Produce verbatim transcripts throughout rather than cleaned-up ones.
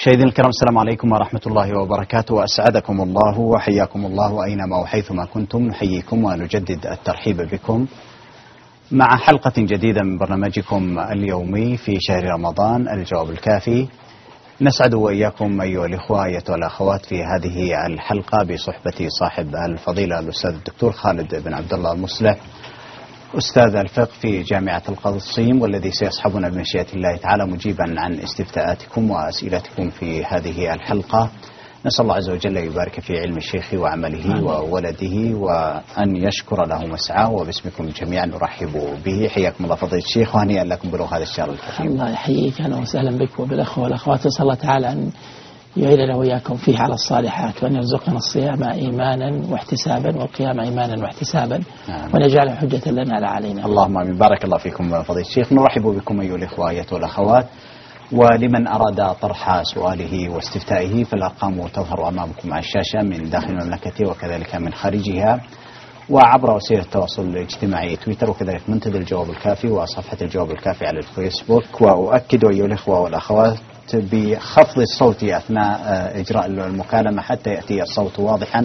مشاهدينا الكرام، السلام عليكم ورحمة الله وبركاته، وأسعدكم الله وحياكم الله أينما وحيثما كنتم. نحييكم ونجدد الترحيب بكم مع حلقة جديدة من برنامجكم اليومي في شهر رمضان، الجواب الكافي. نسعد وإياكم أيها الإخوة أيتها الأخوات في هذه الحلقة بصحبة صاحب الفضيلة الأستاذ الدكتور خالد بن عبد الله المصلح، أستاذ الفقه في جامعة القصيم، والذي سيصحبنا بمشيئة الله تعالى مجيبا عن استفتاءاتكم وأسئلتكم في هذه الحلقة. نسأل الله عز وجل يبارك في علم الشيخ وعمله وولده، وأن يشكر له مسعاه. وباسمكم جميعا نرحب به. حياكم الله فضيلة الشيخ، وهنيئا لكم بلوغ هذا الشهر الكريم. الله يحييك، أهلا وسهلا بك وبالأخوة والأخوات. نسأل الله تعالى أن يعيننا وإياكم فيه على الصالحات، وأن يرزقنا الصيام إيمانا واحتسابا والقيام إيمانا واحتسابا، وأن يجعله حجة لنا لا علينا. اللهم آمين. بارك الله فيكم فضيلة الشيخ. نرحب بكم أيها الإخوة أيها الأخوات. ولمن أراد طرح سؤاله واستفتائه فالأرقام تظهر أمامكم على الشاشة من داخل المملكة وكذلك من خارجها، وعبر وسيلة التواصل الاجتماعي تويتر، وكذلك منتدى الجواب الكافي وصفحة الجواب الكافي على الفيسبوك. وأؤكد أيها الإخوة والأخوات بخفض الصوت أثناء إجراء المكالمة حتى يأتي الصوت واضحا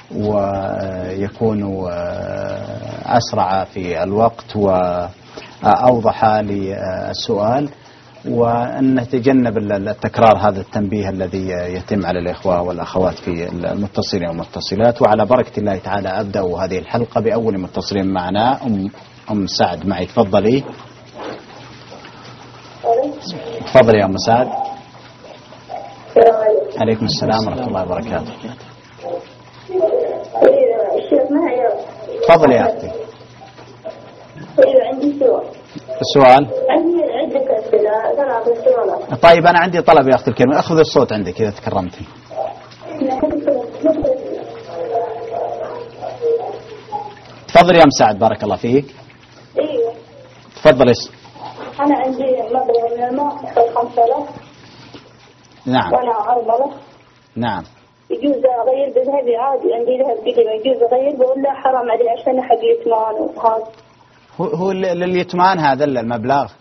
ويكون أسرع في الوقت وأوضح للسؤال، وأن نتجنب التكرار هذا التنبيه الذي يتم على الإخوة والأخوات في المتصلين والمتصلات. وعلى بركة الله تعالى أبدأ هذه الحلقة بأول متصل معنا. أم, أم سعد معي، تفضلي. تفضلي يا أم سعد. عليكم السلام ورحمة الله وبركاته. تفضلي يا أختي. ايوه عندي سؤال. السؤال؟ عندي عندك اسئله ثلاث سؤالات. طيب انا عندي طلب يا اختي الكريمه، اخذ الصوت عندك اذا تكرمتي. تفضلي يا ام سعد، بارك الله فيك. ايوه تفضلي. انا عندي مبلغ من المال خمسة آلاف. نعم. وانا ارمله. نعم. يجوز اغير بذهبي عادي، عندي ذهب قديم يجوز اغير، بقول له حرام علي عشان حق يتمان وهذا. هو هو لليتمان هذا المبلغ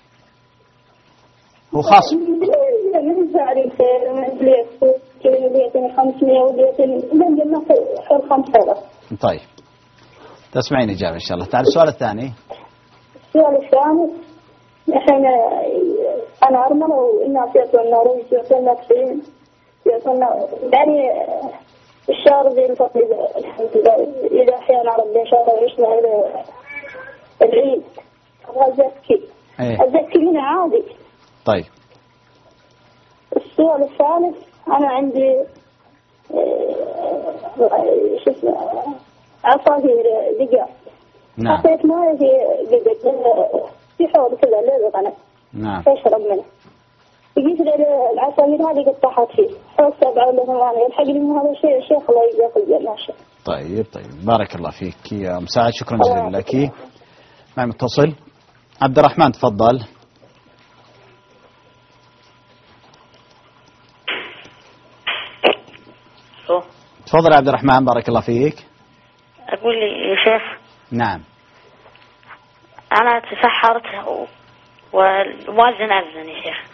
هو خاص. من سعري خير من ليت ليتني خمسمية وليتني من ما حول خمسة آلاف. طيب تسمعين إجابة إن شاء الله. تعال السؤال الثاني. السؤال الثاني، الحين أنا أرملة والناس يعطونا روز يعطونا تسعين يعطونا، يعني الشهر زي الفضل الحمد لله. إذا أحيانا ربي إن شاء الله وعشنا إلى العيد أبغى أزكي. ايه؟ أزكي هنا عادي. طيب. السؤال الثالث، أنا عندي شو اسمه عصافير دقاق. نعم. حطيت ماء في قدر في حوض كذا للغنم. نعم. تشرب منه. لقيت العصافير هذه قد طاحت فيه. حوض سبعة ولا ثمانية. يلحق لي من هذا الشيء الشيخ الله يجزاك الجنة. طيب طيب بارك الله فيك يا مساعد، شكرا جزيلا لك. معي متصل. عبد الرحمن تفضل. تفضل عبد الرحمن، بارك الله فيك. أقول لي يا شيخ. نعم. أنا تسحرت والمؤذن أذن يا شيخ.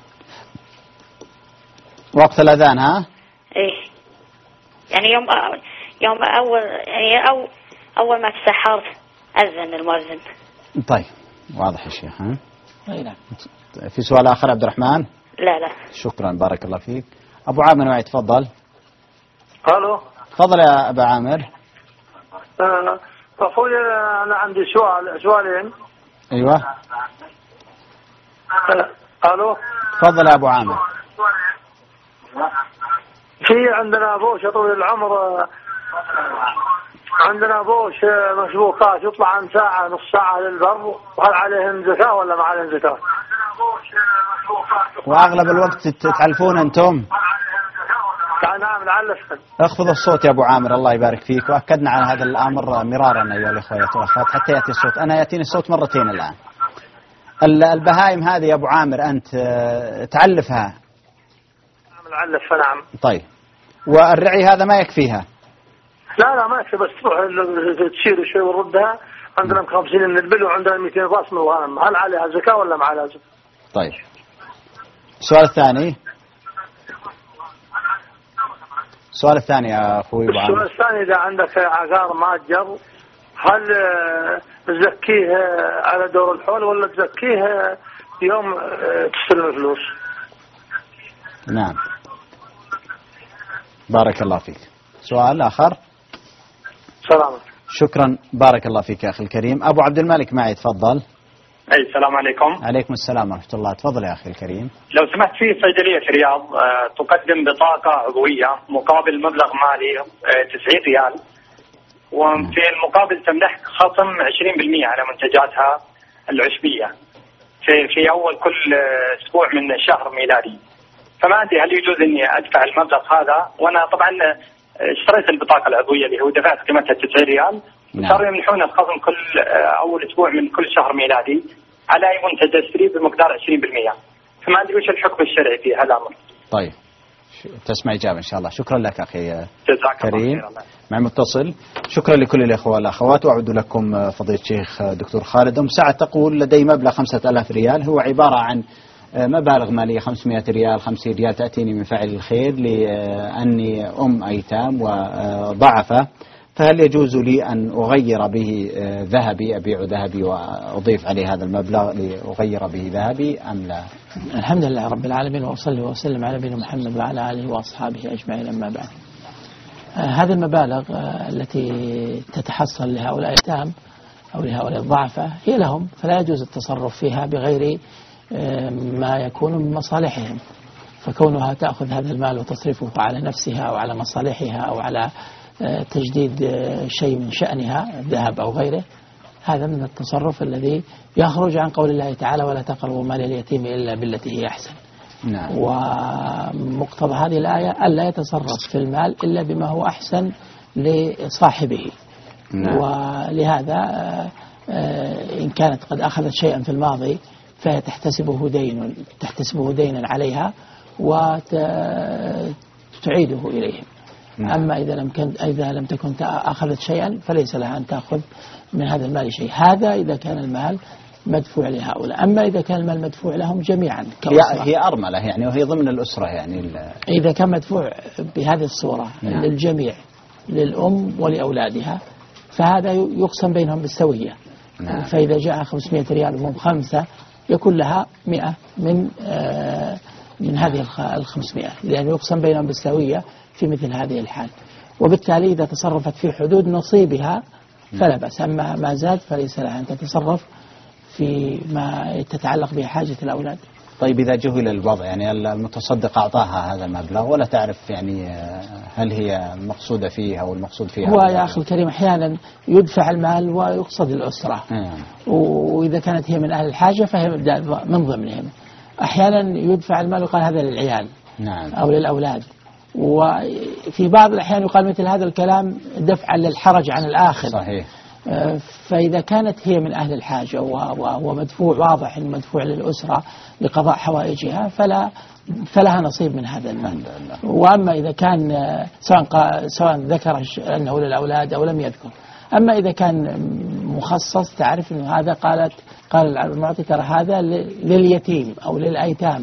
وقت الأذان ها؟ إيه، يعني يوم يوم أول يعني أو أول ما تسحرت أذن المؤذن. طيب واضح يا شيخ. ها؟ أي نعم. في سؤال آخر عبد الرحمن؟ لا لا. شكرا بارك الله فيك. أبو عامر معي، تفضل. الو. تفضل يا أبا عامر. أه أخوي أنا عندي سؤال سؤالين. أيوة. أه الو. تفضل يا أبو عامر. في عندنا بوش طويل العمر، عندنا بوش مشبوكات يطلع عن ساعة نص ساعة للبر، وهل عليهم زكاة ولا ما عليهم زكاة؟ وأغلب الوقت تعلفون أنتم؟ نعم نعلف. اخفض الصوت يا أبو عامر الله يبارك فيك، وأكدنا على هذا الأمر مرارا أيها الأخوة والأخوات حتى يأتي الصوت. أنا يأتيني الصوت مرتين الآن. البهائم هذه يا أبو عامر أنت تعلفها؟ نعم نعلف. نعم. طيب، والرعي هذا ما يكفيها؟ لا لا ما يكفي، بس تروح تشيل شوي وردها. عندنا خمسين من البل وعندنا مئتين راس من الغنم، هل عليها زكاة ولا ما عليها زكاة؟ طيب السؤال الثاني. السؤال الثاني يا أخوي أبو عامر. السؤال الثاني، إذا عندك عقار ماجر هل تزكيه على دور الحول ولا تزكيه يوم تستلم الفلوس؟ نعم بارك الله فيك. سؤال آخر. سلام. شكرا بارك الله فيك يا أخي الكريم. أبو عبد الملك معي تفضل. أي السلام عليكم. عليكم السلام ورحمة الله. تفضل يا أخي الكريم. لو سمحت، في صيدلية في الرياض تقدم بطاقة عضوية مقابل مبلغ مالي تسعين ريال، وفي المقابل تمنحك خصم عشرين بالمئة على منتجاتها العشبية في في أول كل أسبوع من شهر ميلادي. فما أدري هل يجوز إني أدفع المبلغ هذا؟ وأنا طبعا اشتريت البطاقة العضوية اللي هو دفعت قيمتها تسعين ريال، صاروا يمنحون الخصم كل أول أسبوع من كل شهر ميلادي على أي منتج أشتريه بمقدار عشرين بالمئة. فما أدري وش الحكم الشرعي في هذا الأمر. طيب تسمع إجابة إن شاء الله. شكرا لك أخي كريم. مع متصل. شكرا لكل الإخوة والأخوات. وأعود لكم فضيلة الشيخ دكتور خالد. أم سعد تقول لدي مبلغ خمسة آلاف ريال، هو عبارة عن مبالغ مالية خمسمائة ريال خمسين ريال تأتيني من فاعل الخير لأني أم أيتام وضعفة، فهل يجوز لي أن أغير به ذهبي، أبيع ذهبي وأضيف عليه هذا المبلغ لأغير به ذهبي أم لا؟ الحمد لله رب العالمين، وأصلي وأسلم على نبينا محمد وعلى آله وأصحابه أجمعين. أما بعد، هذه المبالغ التي تتحصل لهؤلاء الأيتام أو لهؤلاء الضعفة هي لهم، فلا يجوز التصرف فيها بغير ما يكون من مصالحهم. فكونها تأخذ هذا المال وتصرفه على نفسها أو على مصالحها أو على تجديد شيء من شأنها، الذهب أو غيره، هذا من التصرف الذي يخرج عن قول الله تعالى: ولا تقربوا مال اليتيم إلا بالتي هي أحسن. نعم. ومقتضى هذه الآية ألا يتصرف في المال إلا بما هو أحسن لصاحبه. نعم. ولهذا إن كانت قد أخذت شيئا في الماضي فهي تحتسبه دين تحتسبه دينا عليها وتعيده إليهم. نعم. أما إذا لم كن إذا لم تكن أخذت شيئا فليس لها أن تأخذ من هذا المال شيء. هذا إذا كان المال مدفوع لهؤلاء. أما إذا كان المال مدفوع لهم جميعا كأسرة، هي أرملة يعني وهي ضمن الأسرة يعني، إذا كان مدفوع بهذه الصورة نعم. للجميع، للأم ولأولادها، فهذا يقسم بينهم بالسوية. نعم. فإذا جاء خمسمائة ريال من خمسة يكون لها مئة من آه من هذه الخمسمائة، لأنه يقسم بينهم بالسوية في مثل هذه الحال. وبالتالي إذا تصرفت في حدود نصيبها فلا بأس، أما ما زاد فليس لها أن تتصرف في ما تتعلق بحاجة الأولاد. طيب إذا جهل الوضع، يعني المتصدق أعطاها هذا المبلغ ولا تعرف يعني هل هي مقصودة فيه أو المقصود فيها؟ هو يا أخي الكريم أحيانا يدفع المال ويقصد الأسرة. نعم. وإذا كانت هي من أهل الحاجة فهي من ضمنهم. أحيانا يدفع المال ويقال هذا للعيال. نعم. أو للأولاد. وفي بعض الأحيان يقال مثل هذا الكلام دفعا للحرج عن الآخر. صحيح. فإذا كانت هي من أهل الحاجة وهو مدفوع واضح إنه مدفوع للأسرة لقضاء حوائجها فلا فلها نصيب من هذا المال. وأما إذا كان سواء سواء ذكر أنه للأولاد أو لم يذكر، أما إذا كان مخصص تعرف أنه هذا قالت قال المعطي ترى هذا لليتيم أو للأيتام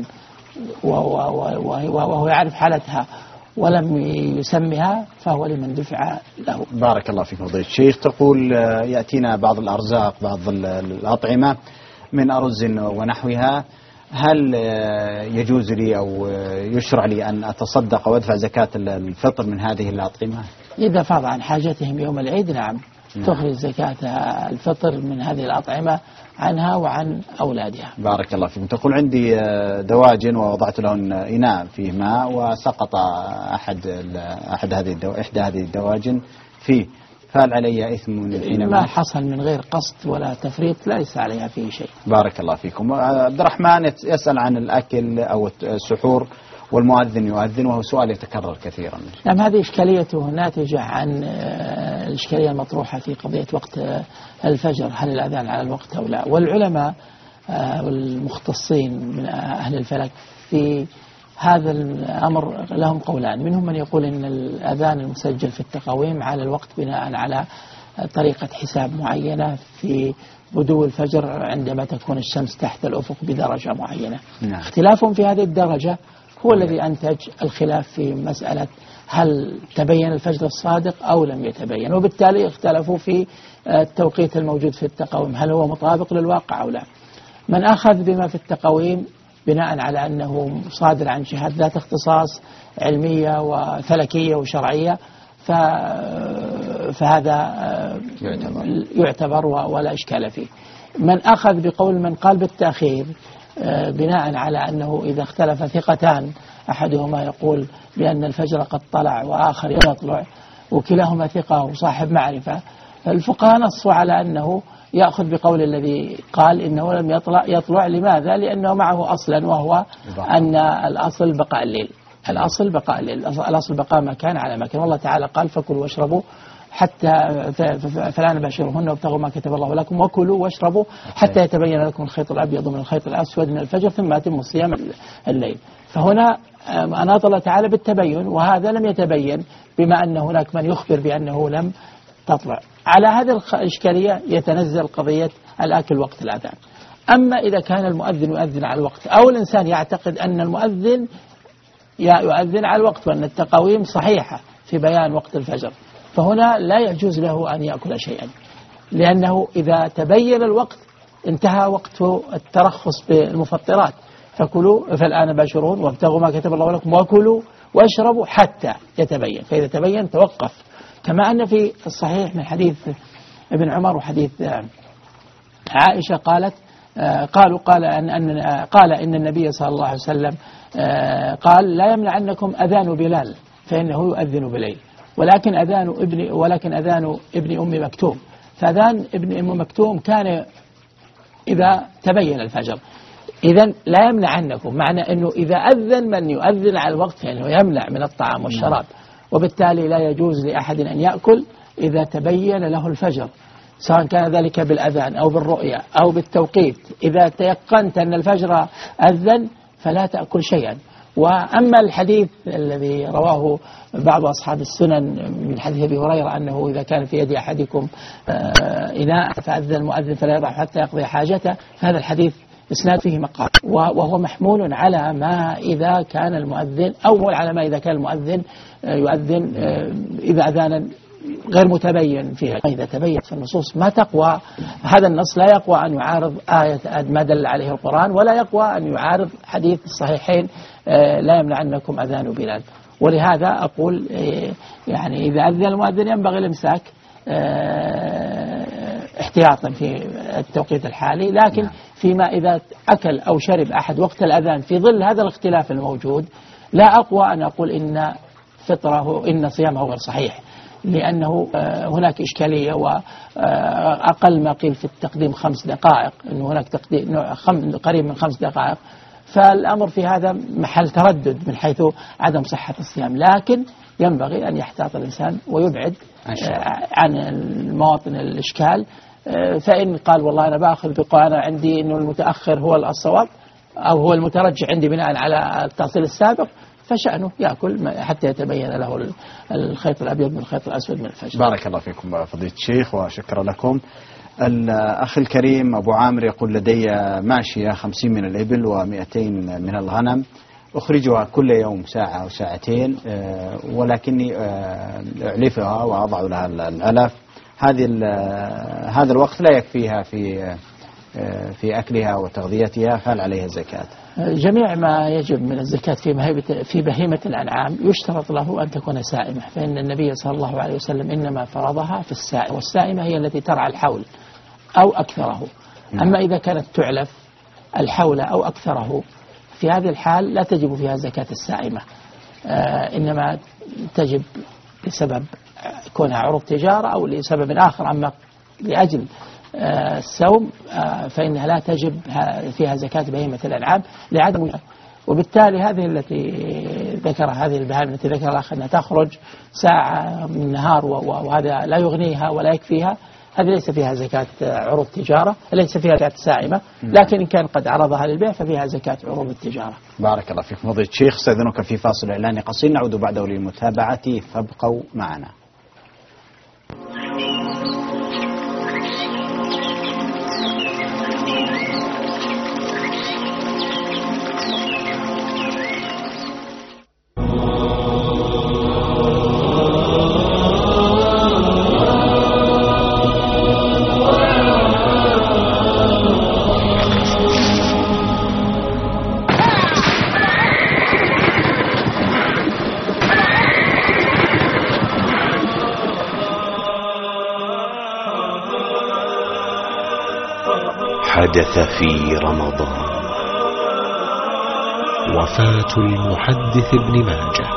وهو يعرف حالتها ولم يسمها فهو لمن دفع له. بارك الله فيك فضيلة الشيخ. تقول يأتينا بعض الأرزاق بعض الأطعمة من أرز ونحوها، هل يجوز لي أو يشرع لي أن أتصدق وأدفع زكاة الفطر من هذه الأطعمة؟ إذا فاض عن حاجتهم يوم العيد نعم, نعم. تخرج زكاة الفطر من هذه الأطعمة عنها وعن أولادها. بارك الله فيكم. تقول عندي دواجن ووضعت لهن إناء فيه ماء وسقط أحد أحد هذه الدو... إحدى هذه الدواجن فيه، فهل علي إثم حينما؟ ما حصل من غير قصد ولا تفريط ليس عليها فيه شيء. بارك الله فيكم. عبد الرحمن يسأل عن الأكل أو السحور والمؤذن يؤذن، وهو سؤال يتكرر كثيرا. نعم هذه إشكاليته ناتجة عن الإشكالية المطروحة في قضية وقت الفجر، هل الأذان على الوقت أو لا. والعلماء والمختصين من أهل الفلك في هذا الأمر لهم قولان، منهم من يقول إن الأذان المسجل في التقاويم على الوقت بناء على طريقة حساب معينة في بدو الفجر عندما تكون الشمس تحت الأفق بدرجة معينة. نعم. اختلافهم في هذه الدرجة هو الذي أنتج الخلاف في مسألة هل تبين الفجر الصادق أو لم يتبين، وبالتالي اختلفوا في التوقيت الموجود في التقويم هل هو مطابق للواقع أو لا. من أخذ بما في التقويم بناء على أنه صادر عن جهات ذات اختصاص علمية وفلكية وشرعية فهذا يعتبر ولا إشكال فيه. من أخذ بقول من قال بالتأخير بناء على أنه إذا اختلف ثقتان أحدهما يقول بأن الفجر قد طلع وآخر يطلع وكلاهما ثقة وصاحب معرفة، الفقهاء نصوا على أنه يأخذ بقول الذي قال إنه لم يطلع يطلع لماذا؟ لأنه معه أصلا وهو أن الأصل بقاء الليل، الأصل بقاء الليل، الأصل بقاء مكان على مكان. والله تعالى قال فكلوا واشربوا حتى فلا نباشرهن وابتغوا ما كتب الله لكم وكلوا واشربوا حتى يتبين لكم الخيط الأبيض من الخيط الأسود من الفجر ثم أتموا الصيام الليل. فهنا أناط الله تعالى بالتبين، وهذا لم يتبين بما أن هناك من يخبر بأنه لم تطلع. على هذه الإشكالية يتنزل قضية الآكل وقت الأذان. أما إذا كان المؤذن يؤذن على الوقت أو الإنسان يعتقد أن المؤذن يؤذن على الوقت وأن التقويم صحيحة في بيان وقت الفجر، فهنا لا يجوز له أن يأكل شيئا، لأنه إذا تبين الوقت انتهى وقت الترخص بالمفطرات. فكلوا فالآن باشرون وابتغوا ما كتب الله لكم وكلوا واشربوا حتى يتبين، فإذا تبين توقف. كما أن في الصحيح من حديث ابن عمر وحديث عائشة قالت قالوا قال أن, أن قال إن النبي صلى الله عليه وسلم قال لا يمنعنكم أذان بلال فإنه يؤذن بليل ولكن أذان ابن ولكن أذان ابن أم مكتوم. فأذان ابن أم مكتوم كان إذا تبين الفجر. إذن لا يمنعنكم، معنى أنه إذا أذن من يؤذن على الوقت فإنه يمنع من الطعام والشراب، وبالتالي لا يجوز لأحد أن يأكل إذا تبين له الفجر، سواء كان ذلك بالأذان أو بالرؤية أو بالتوقيت. إذا تيقنت أن الفجر أذن فلا تأكل شيئا. وأما الحديث الذي رواه بعض أصحاب السنن من حديث أبي هريرة أنه إذا كان في يد أحدكم إناء فأذن المؤذن فلا يضع حتى يقضي حاجته، فهذا الحديث إسناد فيه مقال، وهو محمول على ما إذا كان المؤذن أو على ما إذا كان المؤذن يؤذن إذا أذانا غير متبين فيها. إذا تبين فالنصوص ما تقوى، هذا النص لا يقوى أن يعارض آية ما دل عليه القرآن، ولا يقوى أن يعارض حديث الصحيحين لا يمنعنكم أذان بلال. ولهذا أقول يعني إذا أذن المؤذن ينبغي الإمساك احتياطا في التوقيت الحالي، لكن فيما إذا أكل أو شرب أحد وقت الأذان في ظل هذا الاختلاف الموجود لا أقوى أن أقول إن فطره إن صيامه غير صحيح، لأنه هناك إشكالية. وأقل ما قيل في التقديم خمس دقائق، أنه هناك تقديم قريب من خمس دقائق، فالأمر في هذا محل تردد من حيث عدم صحة الصيام. لكن ينبغي أن يحتاط الإنسان ويبعد عن المواطن الإشكال. فإن قال والله أنا بأخذ بقول أنا عندي أنه المتأخر هو الصواب أو هو المترجح عندي بناء على التأصيل السابق، فشأنه يأكل حتى يتبين له الخيط الأبيض من الخيط الأسود من الفجر. بارك الله فيكم فضيلة الشيخ وشكرا لكم. الأخ الكريم أبو عامر يقول لدي ماشية خمسين من الإبل ومئتين من الغنم، أخرجها كل يوم ساعة أو ساعتين، ولكني أعلفها وأضع لها العلف. هذه هذا الوقت لا يكفيها في في أكلها وتغذيتها، هل عليها زكاة؟ جميع ما يجب من الزكاة في في بهيمة الأنعام يشترط له أن تكون سائمة، فإن النبي صلى الله عليه وسلم إنما فرضها في السائمة، والسائمة هي التي ترعى الحول أو أكثره. أما إذا كانت تعلف الحول أو أكثره في هذه الحال لا تجب فيها زكاة السائمة، آه إنما تجب لسبب كونها عروض تجارة أو لسبب آخر. أما لأجل آه السوم آه فإنها لا تجب فيها زكاة بهيمة الأنعام لعدم، وبالتالي هذه التي ذكر هذه البهائم التي ذكر الأخ أنها تخرج ساعة من النهار وهذا لا يغنيها ولا يكفيها، هذه ليس فيها زكاة عروض تجارة، ليس فيها زكاة سائمة، لكن إن كان قد عرضها للبيع ففيها زكاة عروض التجارة. بارك الله فيكم فضيلة الشيخ. استأذنك في فاصل إعلاني قصير، نعود بعده للمتابعة، فابقوا معنا. حدث في رمضان. وفاة المحدث ابن ماجه.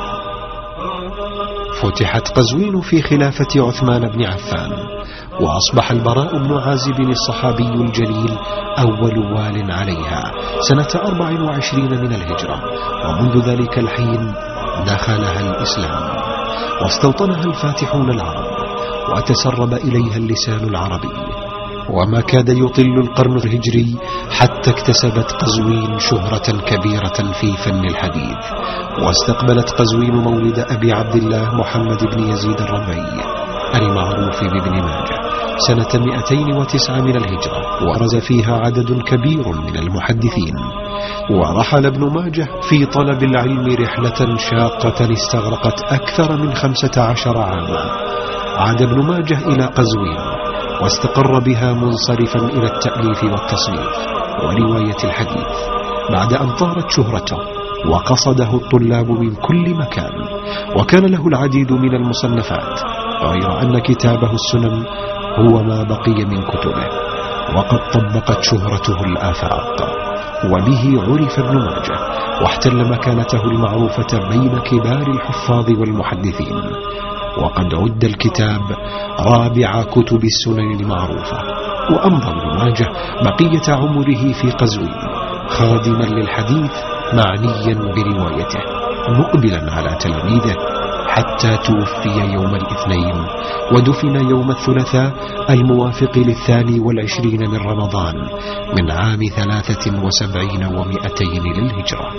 فتحت قزوين في خلافة عثمان بن عفان، وأصبح البراء بن عازب الصحابي الجليل أول وال عليها سنة أربع وعشرين من الهجرة، ومنذ ذلك الحين دخلها الإسلام واستوطنها الفاتحون العرب، وتسرب إليها اللسان العربي، وما كاد يطل القرن الهجري حتى اكتسبت قزوين شهرة كبيرة في فن الحديث. واستقبلت قزوين مولد أبي عبد الله محمد بن يزيد الربعي المعروف بابن ماجه سنة مئتين وتسعة من الهجرة، وبرز فيها عدد كبير من المحدثين. ورحل ابن ماجه في طلب العلم رحلة شاقة استغرقت أكثر من خمسة عشر عاما. عاد ابن ماجه إلى قزوين واستقر بها منصرفا إلى التأليف والتصنيف ورواية الحديث، بعد أن طارت شهرته وقصده الطلاب من كل مكان، وكان له العديد من المصنفات، غير أن كتابه السنن هو ما بقي من كتبه، وقد طبقت شهرته الآفاق، وبه عرف ابن ماجه واحتل مكانته المعروفة بين كبار الحفاظ والمحدثين. وقد عد الكتاب رابع كتب السنن المعروفة. وأمضى ابن ماجه بقية عمره في قزوين خادما للحديث معنيا بروايته، مقبلا على تلاميذه، حتى توفي يوم الاثنين ودفن يوم الثلاثاء الموافق للثاني والعشرين من رمضان من عام ثلاثة وسبعين ومئتين للهجرة.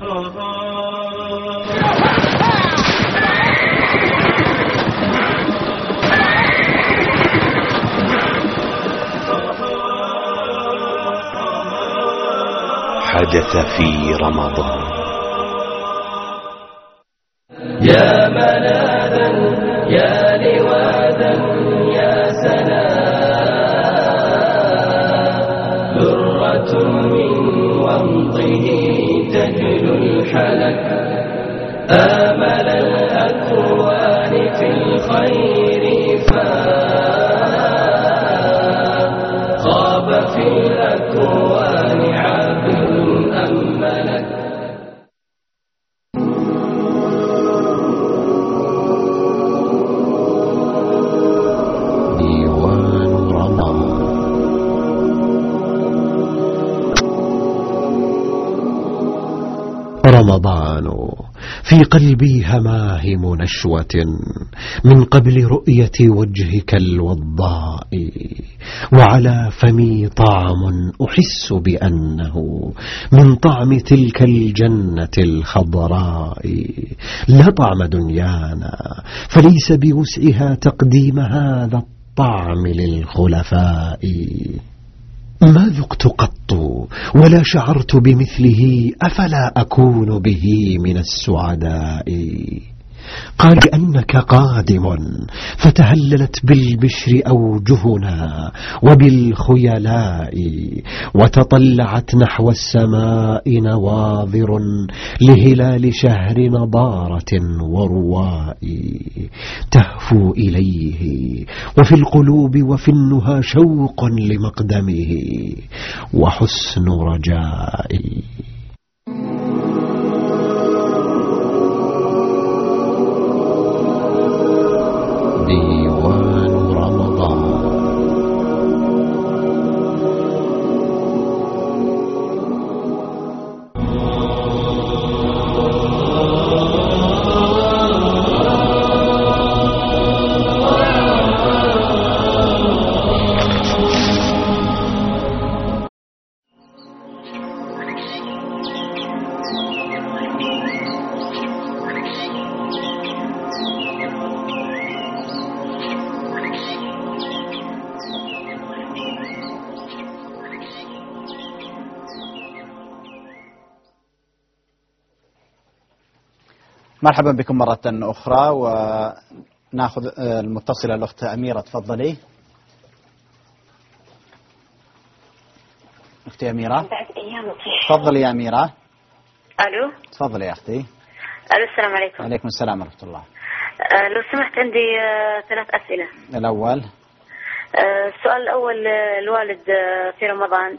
حدث في رمضان. يا ملاذا يا لواذا يا سلام، درة من ومضه تجلو الحلك، آمل الأكوان في الخير فخاب في الأكوان عابر أم ملك. رمضان في قلبي هماهم نشوة من قبل رؤية وجهك الوضاء، وعلى فمي طعم أحس بأنه من طعم تلك الجنة الخضراء. لا طعم دنيانا فليس بوسعها تقديم هذا الطعم للخلفاء. ما ذقت قط ولا شعرت بمثله، أفلا أكون به من السعداء. قال أنك قادم فتهللت بالبشر أوجهنا وبالخيلاء، وتطلعت نحو السماء نواظر لهلال شهر نضارة ورواء، تهفو إليه وفي القلوب وفي النهى شوق لمقدمه وحسن رجاء. ديوان رمضان. مرحبا بكم مرة أخرى، ونأخذ المتصلة الأخت أميرة. تفضلي أختي أميرة. تفضلي يا أميرة. ألو. تفضلي يا أختي. ألو، السلام عليكم. عليكم السلام ورحمة الله. أه لو سمحت عندي أه ثلاث أسئلة. الأول. أه السؤال الأول، الوالد أه في رمضان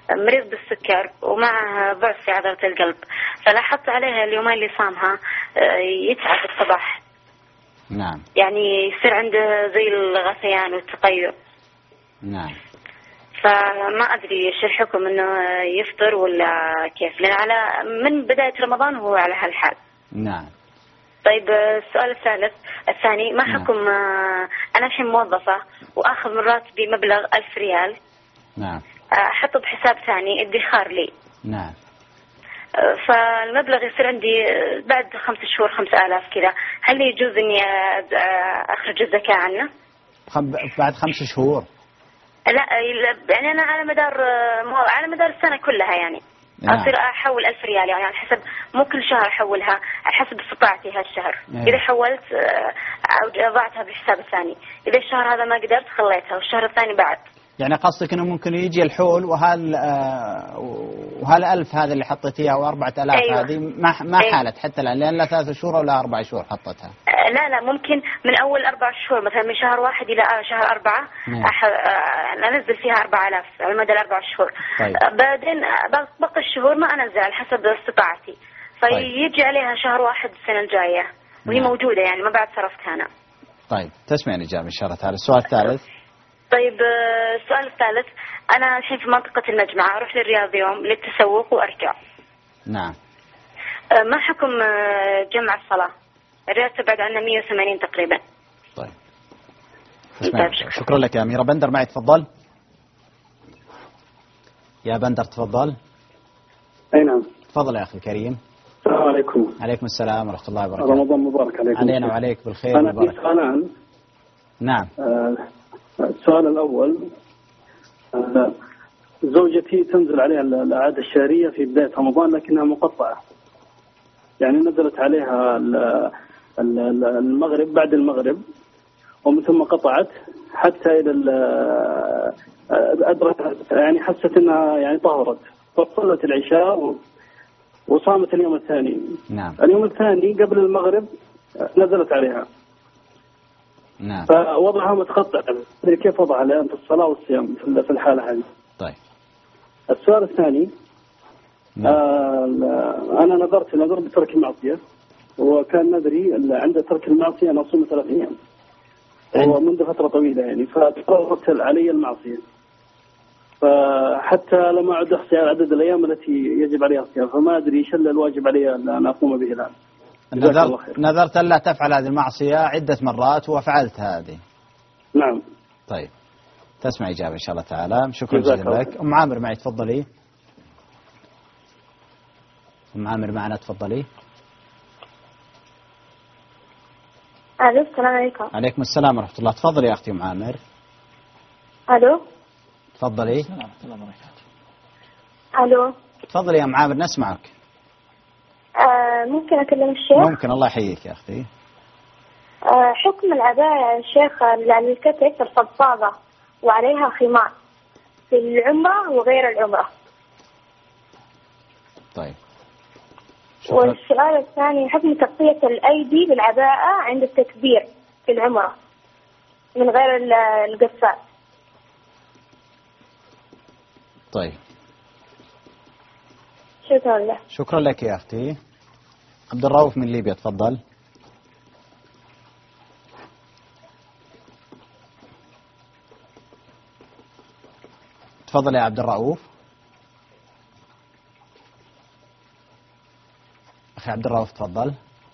مريض بالسكر ومعه ضعف في عضلة القلب، فلاحظت عليها اليومين اللي صامها يتعب الصباح. نعم. يعني يصير عنده زي الغثيان والتقيؤ. نعم. فما أدري إيش الحكم إنه يفطر ولا كيف، لأن على من بداية رمضان هو على هالحال. نعم. طيب السؤال الثالث الثاني، ما حكم نعم. أنا الحين موظفة وآخذ من راتبي مبلغ ألف ريال. نعم. أحطه بحساب ثاني ادخار لي. نعم. فالمبلغ يصير عندي بعد خمسة شهور خمسة آلاف كذا، هل يجوز إني أخرج الزكاة عنه؟ بعد خمس شهور؟ لا يعني أنا على مدار على مدار السنة كلها يعني. نعم. أصير أحول ألف ريال يعني على حسب، مو كل شهر أحولها، على حسب استطاعتي هالشهر. نعم. إذا حولت أضعتها بالحساب الثاني، إذا الشهر هذا ما قدرت خليتها والشهر الثاني بعد. يعني قصدك انه ممكن يجي الحول وهال وهالألف هذا اللي حطيتيها وأربعة آلاف أيوة. هذه ما ما أيوة. حالت حتى الآن لأن لا ثلاث شهور ولا أربع شهور حطتها. لا لا ممكن من أول أربع شهور مثلا من شهر واحد إلى شهر أربعة أح... أنزل فيها أربع آلاف على مدى الأربع شهور. طيب. بعدين باقي الشهور ما أنزل على حسب استطاعتي، فيجي طيب. عليها شهر واحد السنة الجاية وهي نعم. موجودة يعني ما بعد صرفتها أنا. طيب تسمعني الإجابة إن شاء الله تعالى. السؤال الثالث. طيب السؤال الثالث، أنا الحين في منطقة المجمعة أروح للرياض يوم للتسوق وأرجع. نعم. ما حكم جمع الصلاة؟ الرياض تبعد عنا مئة وثمانين تقريبا. طيب. طيب شكرا. شكرا لك يا أميرة. بندر معي تفضل. يا بندر تفضل. أي نعم. تفضل يا أخي الكريم. السلام عليكم. عليكم السلام ورحمة الله وبركاته. رمضان مبارك عليكم. علينا وعليك بالخير. أنا في سؤالان. نعم. آه السؤال الأول، زوجتي تنزل عليها العادة الشهرية في بداية رمضان لكنها مقطعة، يعني نزلت عليها المغرب بعد المغرب ومن ثم قطعت حتى إلى أدركت يعني حست أنها يعني طهرت فصلت العشاء وصامت اليوم الثاني. نعم. اليوم الثاني قبل المغرب نزلت عليها. نعم. فوضعها متقطع، كيف وضعها الآن في الصلاة والصيام في الحالة هذه؟ طيب. السؤال الثاني، نعم. آه أنا نذرت نذر بترك المعصية، وكان نذري عند ترك المعصية أن أصوم ثلاث أيام ومنذ فترة طويلة يعني، فتقررت علي المعصية فحتى لما أعد أحصي عدد الأيام التي يجب عليها الصيام، فما أدري إيش الواجب علي أن أقوم به الآن. نذرت نذرت ألا تفعل هذه المعصية عدة مرات وفعلت هذه. نعم. طيب تسمع إجابة إن شاء الله تعالى. شكرا جزيلا لك. أم عامر معي تفضلي. أم عامر معنا تفضلي. ألو السلام عليكم. عليكم السلام ورحمة الله. تفضلي يا أختي أم عامر. ألو. تفضلي. السلام ورحمة الله وبركاته. ألو. تفضلي يا أم عامر نسمعك. آه ممكن أكلم الشيخ؟ ممكن. الله يحييك يا أختي. آه حكم العباية يا شيخ على الكتف الفضفاضة وعليها خمار في العمرة وغير العمرة. طيب. شكرا. والسؤال الثاني، حكم تغطية الأيدي بالعباءة عند التكبير في العمرة من غير القفال. طيب. شكرا لك. شكرا لك يا أختي. عبد الرؤوف من ليبيا تفضل. تفضل يا عبد الرؤوف. أخي عبد الرؤوف تفضل.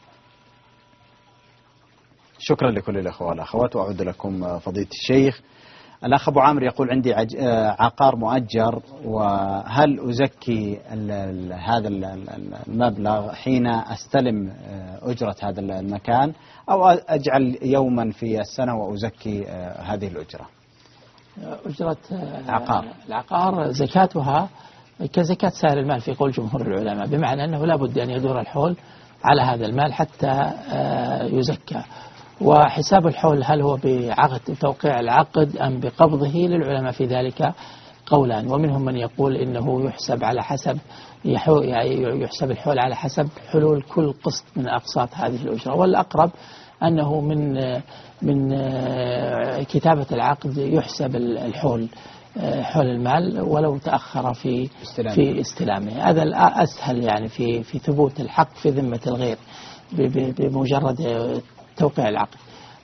شكرا لكل الأخوة والأخوات وأعود لكم فضيلة الشيخ. الأخ أبو عامر يقول عندي عقار مؤجر، وهل أزكي هذا المبلغ حين أستلم أجرة هذا المكان أو أجعل يوما في السنة وأزكي هذه الأجرة؟ أجرة العقار العقار زكاتها كزكاة سائر المال في قول جمهور العلماء، بمعنى أنه لا بد أن يدور الحول على هذا المال حتى يزكى. وحساب الحول هل هو بعقد توقيع العقد أم بقبضه للعلماء في ذلك قولان، ومنهم من يقول إنه يحسب على حسب يحسب الحول على حسب حلول كل قسط من أقساط هذه الأجرة، والأقرب أنه من من كتابة العقد يحسب الحول حول المال ولو تأخر في استلامه. في استلامه هذا أسهل يعني في في ثبوت الحق في ذمة الغير بمجرد توقيع العقد.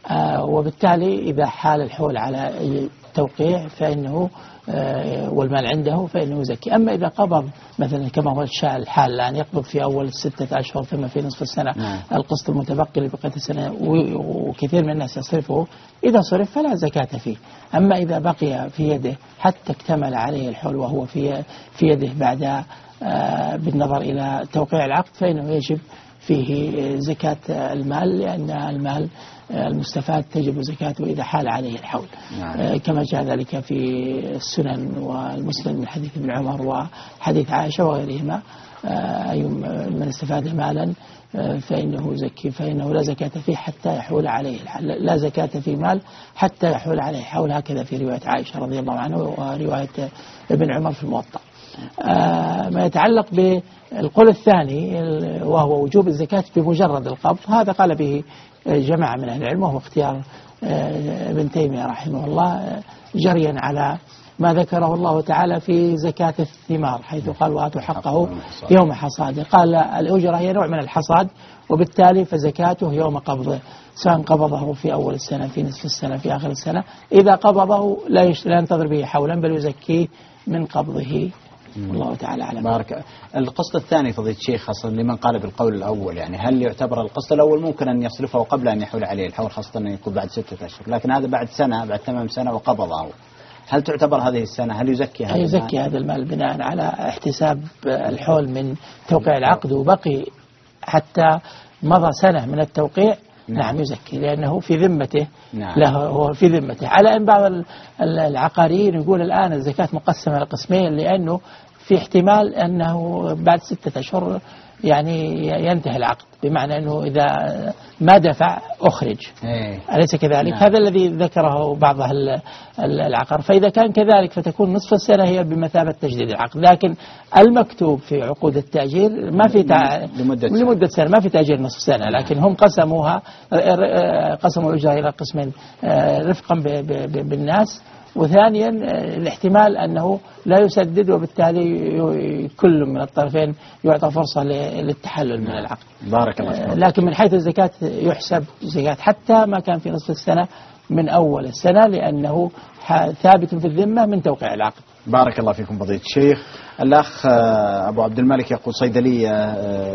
وبالتالي إذا حال الحول على توقيع فإنه والمال عنده فإنه زكي. أما إذا قبض مثلا كما هو الحال الآن يقبض في أول ستة أشهر ثم في نصف السنة نعم. القسط المتبقي لبقية السنة وكثير من الناس يصرفه، إذا صرف فلا زكاة فيه. أما إذا بقي في يده حتى اكتمل عليه الحول وهو في في يده بعد بالنظر إلى توقيع العقد فإنه يجب فيه زكاة المال، لأن المال المستفاد تجب زكاته إذا حال عليه الحول نعم. كما جاء ذلك في السنن والمسند من حديث ابن عمر وحديث عائشة وغيرهما، أي من استفاد مالا فإنه زكي فإنه لا زكاة فيه حتى يحول عليه الحول، لا زكاة في مال حتى يحول عليه الحول، هكذا في رواية عائشة رضي الله عنها ورواية ابن عمر في الموطأ. ما يتعلق بالقول الثاني وهو وجوب الزكاة بمجرد القبض، هذا قال به جماعة من أهل العلم وهو اختيار ابن تيمية رحمه الله جريا على ما ذكره الله تعالى في زكاة الثمار حيث قال وآتوا حقه يوم حصاده. قال الأجرة هي نوع من الحصاد وبالتالي فزكاته يوم قبضه، سواء قبضه في أول السنة في نصف السنة في آخر السنة، إذا قبضه لا ينتظر به حولا بل يزكيه من قبضه. الله تعالى أعلم. بارك. القسط الثاني فضيلة الشيخ خاصة لمن قال بالقول الأول، يعني هل يعتبر القسط الأول ممكن أن يصرفه قبل أن يحول عليه الحول، خاصة أن يكون بعد ستة أشهر، لكن هذا بعد سنة بعد تمام سنة وقبضه، هل تعتبر هذه السنة هل يزكي هذا المال؟ يزكي هذا المال بناء على احتساب الحول من توقيع العقد وبقي حتى مضى سنة من التوقيع. نعم, نعم يزكي لأنه في ذمته. نعم. له هو في ذمته، على أن بعض العقاريين يقول الآن الزكاة مقسمة لقسمين لأنه في احتمال أنه بعد ستة أشهر يعني ينتهي العقد، بمعنى أنه إذا ما دفع أخرج. ايه. أليس كذلك؟ نعم. هذا الذي ذكره بعض العقار. فإذا كان كذلك فتكون نصف السنة هي بمثابة تجديد العقد، لكن المكتوب في عقود التأجير ما في تع... لمدة, لمدة سنة، ما في تأجير نصف سنة. نعم. لكن هم قسموها قسموا الأجرة إلى قسمين رفقا ب... ب... بالناس، وثانيا الاحتمال أنه لا يسدد وبالتالي كل من الطرفين يعطى فرصة للتحلل من العقد. بارك الله فيك. لكن من حيث الزكاة يحسب زكاة حتى ما كان في نصف السنة من أول السنة لأنه ثابت في الذمة من توقيع العقد. بارك الله فيكم فضيلة الشيخ. الأخ أبو عبد الملك يقول صيدلية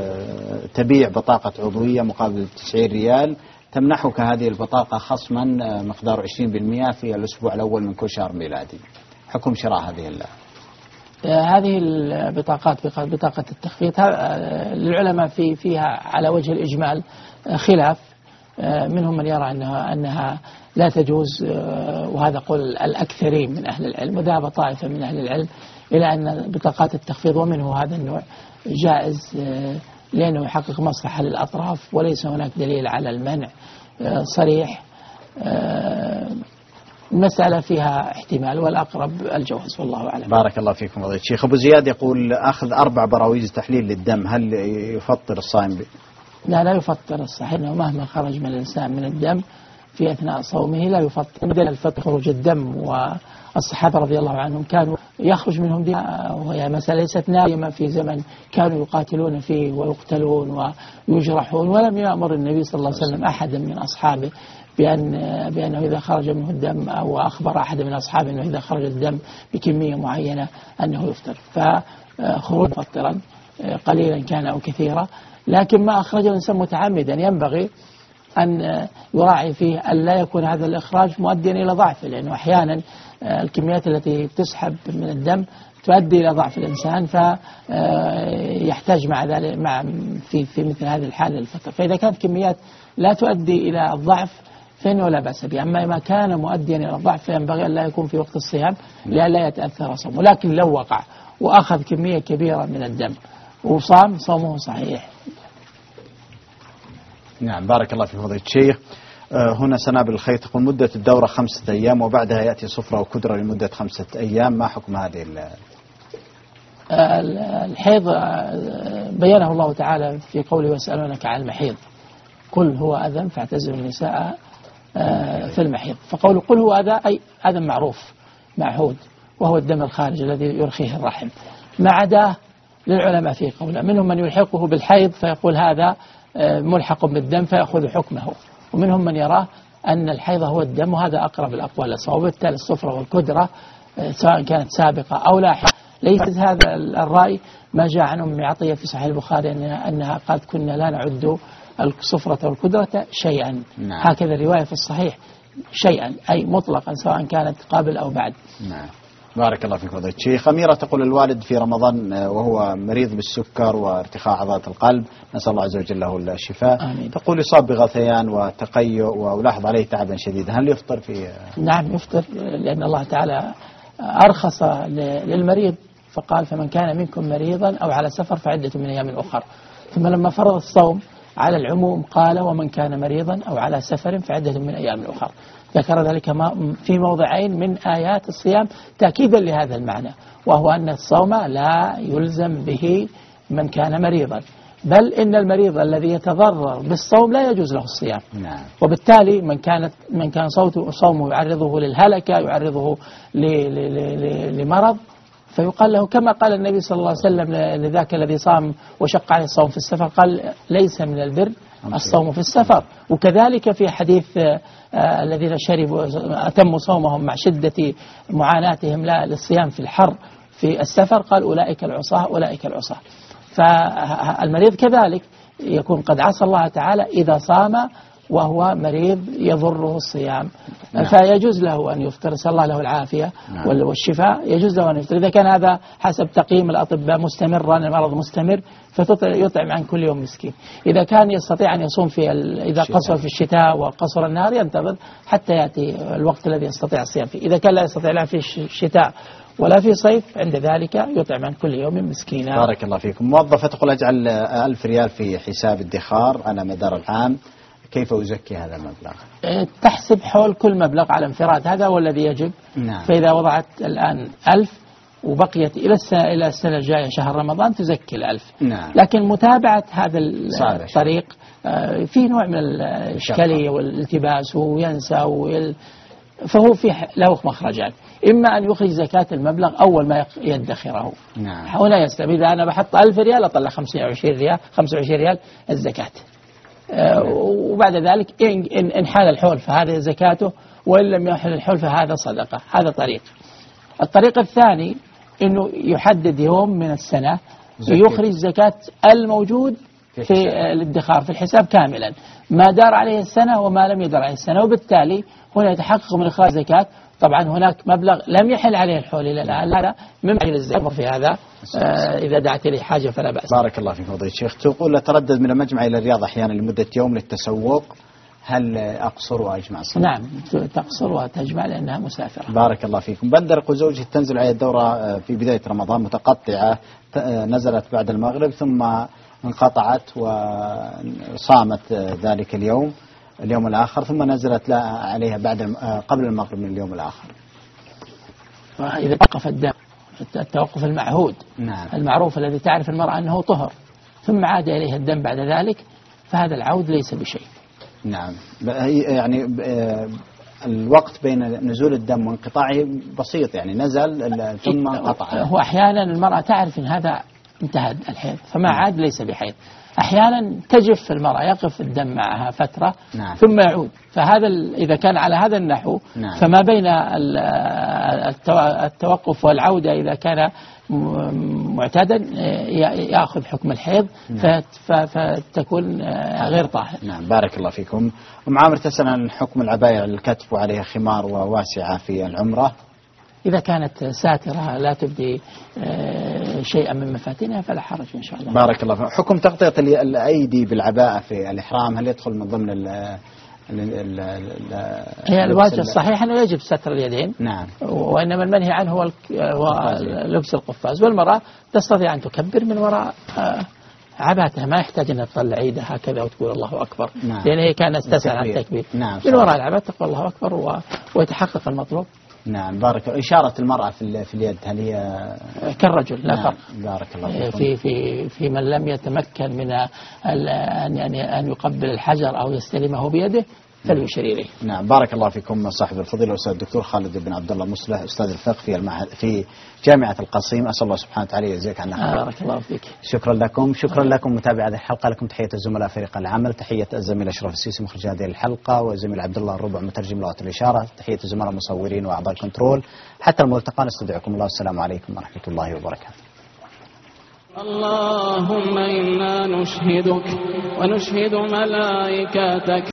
تبيع بطاقة عضوية مقابل تسعين ريال، تمنحك هذه البطاقة خصما مقدار عشرين بالمئة في الأسبوع الأول من كل شهر ميلادي، حكم شراء هذه الله؟ هذه البطاقات بطاقة التخفيض العلماء في فيها على وجه الإجمال خلاف، منهم من يرى أنها أنها لا تجوز، وهذا قول الأكثرين من أهل العلم، وذهب طائفة من أهل العلم إلى أن بطاقات التخفيض ومنه هذا النوع جائز لأنه يحقق مصلحة للأطراف وليس هناك دليل على المنع صريح. المسألة فيها احتمال والأقرب الجواز والله أعلم. بارك الله فيكم فضيلة الشيخ. أبو زياد يقول أخذ أربع براويز تحليل للدم هل يفطر الصائم به؟ لا لا يفطر الصحيح، إنه مهما خرج من الإنسان من الدم في أثناء صومه لا يفطر. بدل الفطر خروج الدم، والصحابة رضي الله عنهم كانوا يخرج منهم دماء، وهي مسألة ليست نائمة في زمن كانوا يقاتلون فيه ويقتلون ويجرحون، ولم يأمر النبي صلى الله عليه وسلم أحدا من أصحابه بأن بأنه إذا خرج منه الدم، أو أخبر أحد من أصحابه أنه إذا خرج الدم بكمية معينة أنه يفطر، فخروج مفطرا قليلا كان أو كثيرا. لكن ما أخرجه الإنسان متعمدا ينبغي أن يراعي فيه أن لا يكون هذا الإخراج مؤديا إلى ضعف، لأنه أحيانا الكميات التي تسحب من الدم تؤدي إلى ضعف الإنسان، فيحتاج مع ذلك مع في في مثل هذه الحالة الفطر. فإذا كانت كميات لا تؤدي إلى الضعف فإنه لا بأس به، أما ما كان مؤديا إلى الضعف فينبغي أن لا يكون في وقت الصيام لئلا يتأثر صومه. لكن لو وقع وأخذ كمية كبيرة من الدم وصام صومه صحيح. نعم. بارك الله في فضيلة الشيخ. هنا سنابل الخير تقول مدة الدورة خمسة أيام وبعدها يأتي صفرة وكدرة لمدة خمسة أيام، ما حكم هذه الحيض؟ بيانه الله تعالى في قوله ويسألونك عن المحيض قل هو أذى فاعتزلوا النساء في المحيض. فقوله قل هو أذى أي أذى معروف معهود، وهو الدم الخارج الذي يرخيه الرحم. ما عداه للعلماء فيه قولا، منهم من يلحقه بالحيض فيقول هذا ملحق بالدم فيأخذ حكمه، ومنهم من يراه أن الحيض هو الدم، وهذا أقرب الأقوال للصواب. وبالتالي الصفرة والكدرة سواء كانت سابقة أو لاحقة ليس هذا الرأي ما جاء عن أم عطية في صحيح البخاري أنها قالت كنا لا نعد الصفرة والكدرة شيئا. نعم. هكذا الرواية في الصحيح شيئا أي مطلقا سواء كانت قبل أو بعد. نعم. بارك الله فيك فضيلة الشيخ. أميرة تقول الوالد في رمضان وهو مريض بالسكر وارتخاء عضلات القلب، نسأل الله عز وجل له الشفاء. آمين. تقول يصاب بغثيان وتقيؤ ولاحظ عليه تعبا شديدا، هل يفطر في؟ نعم يفطر، لأن الله تعالى أرخص للمريض فقال فمن كان منكم مريضا أو على سفر فعدة من أيام أخر، ثم لما فرض الصوم على العموم قال ومن كان مريضا أو على سفر فعدة من أيام أخر، ذكر ذلك في موضعين من آيات الصيام تأكيدا لهذا المعنى، وهو أن الصوم لا يلزم به من كان مريضا، بل إن المريض الذي يتضرر بالصوم لا يجوز له الصيام. نعم. وبالتالي من كانت من كان صومه يعرضه للهلكة يعرضه لمرض فيقال له كما قال النبي صلى الله عليه وسلم لذاك الذي صام وشق عليه الصوم في السفر قال ليس من البر الصوم في السفر. وكذلك في حديث آه الذين شربوا أتموا صومهم مع شدة معاناتهم لا للصيام في الحر في السفر قال أولئك العصاة أولئك العصاة. فالمريض كذلك يكون قد عصى الله تعالى إذا صام وهو مريض يضره الصيام. نعم. فيجوز له أن يفطر، نسأل الله له العافية. نعم. والشفاء، يجوز له أن يفطر إذا كان هذا حسب تقييم الأطباء مستمرا المرض مستمر فيطعم عن كل يوم مسكين. إذا كان يستطيع أن يصوم في إذا قصر في الشتاء وقصر النهار ينتظر حتى يأتي الوقت الذي يستطيع الصيام فيه. إذا كان لا يستطيع لا في الشتاء ولا في صيف عند ذلك يطعم عن كل يوم مسكينا. بارك الله فيكم. موظفة تقول أجعل ألف ريال في حساب الادخار على مدار العام، كيف أزكي هذا المبلغ؟ تحسب حول كل مبلغ على انفراد، هذا هو الذي يجب. نعم. فإذا وضعت الآن ألف وبقيت إلى السنة إلى السنة الجاية شهر رمضان تزكي الألف. نعم. لكن متابعة هذا الطريق فيه نوع من الإشكالية والالتباس وينسى ويل فهو فيه له مخرجان، إما أن يخرج زكاة المبلغ أول ما يدخره. نعم. هنا يستبيد إذا أنا بحط ألف ريال أطلع خمسة وعشرين ريال خمسة وعشرين ريال الزكاة. آه وبعد ذلك إن, إن حال الحول فهذا زكاته، وإن لم يحل الحول فهذا صدقة. هذا طريق. الطريق الثاني إنه يحدد يوم من السنة يخرج زكاة الموجود في الادخار في الحساب كاملا ما دار عليه السنة وما لم يدر عليه السنة، وبالتالي هنا يتحقق من إخراج زكاة. طبعا هناك مبلغ لم يحل عليه الحول إلى الآن، هذا من عين الزكاة في هذا آه إذا دعت إليه حاجة فلا بأس. بارك الله فيك فضيلة الشيخ. تقول أتردد من المجمع إلى الرياض أحيانا لمدة يوم للتسوق، هل أقصر وأجمع صلاة؟ نعم تقصر وتجمع لأنها مسافرة. بارك الله فيكم. بندر زوجة تنزل على الدورة في بداية رمضان متقطعة، نزلت بعد المغرب ثم انقطعت وصامت ذلك اليوم اليوم الآخر ثم نزلت عليها بعد قبل المغرب من اليوم الآخر. إذا توقف الدم التوقف المعهود. نعم. المعروف الذي تعرف المرأة أنه طهر ثم عاد إليها الدم بعد ذلك فهذا العود ليس بشيء. نعم. يعني الوقت بين نزول الدم وانقطاعه بسيط، يعني نزل ثم انقطع. هو أحيانا المرأة تعرف أن هذا انتهى الحيض فما عاد ليس بحيض. أحيانا تجف المرأة يقف الدم معها فترة. نعم. ثم يعود، فهذا إذا كان على هذا النحو. نعم. فما بين التوقف والعودة إذا كان معتادا يأخذ حكم الحيض. نعم. فتكون غير طاهر. نعم. بارك الله فيكم. أم عامر تسأل عن حكم العباية على الكتف وعليها خمار وواسعة في العمرة. إذا كانت ساترة لا تبدي شيئا من مفاتنها فلا حرج إن شاء الله. بارك الله فيك. حكم تغطية الأيدي بالعباءة في الإحرام هل يدخل من ضمن ال ال هي الواجب الصحيح أنه يجب ستر اليدين. نعم. وإنما المنهي عنه هو لبس القفاز، والمرأة تستطيع أن تكبر من وراء عباتها ما يحتاج أن تطلع عيدها هكذا وتقول الله أكبر. نعم. لأن هي كانت تسأل عن التكبير. نعم. من وراء العبات تقول الله أكبر ويتحقق المطلوب. نعم. بارك. إشارة المرأة في في اليد هل هي كالرجل لا فرق. نعم. بارك الله فيكم. في في في من لم يتمكن من أن أن أن يقبل الحجر أو يستلمه بيده فليشر إليه. نعم، بارك الله فيكم صاحب الفضيلة الأستاذ الدكتور خالد بن عبد الله مصلح، أستاذ الفقه في المعهد في جامعة القصيم. أسأل الله سبحانه وتعالى يجزيك عنا خير. بارك الله فيك. شكرا لكم، شكرا لكم متابعي هذه الحلقة. لكم تحية الزملاء فريق العمل، تحية الزميل أشرف السيسي مخرج هذه الحلقة، والزميل عبد الله الربع مترجم لغة الإشارة، تحية الزملاء المصورين وأعضاء الكنترول. حتى الملتقى نستودعكم الله، السلام عليكم ورحمة الله وبركاته. اللهم إنا نشهدك ونشهد ملائكتك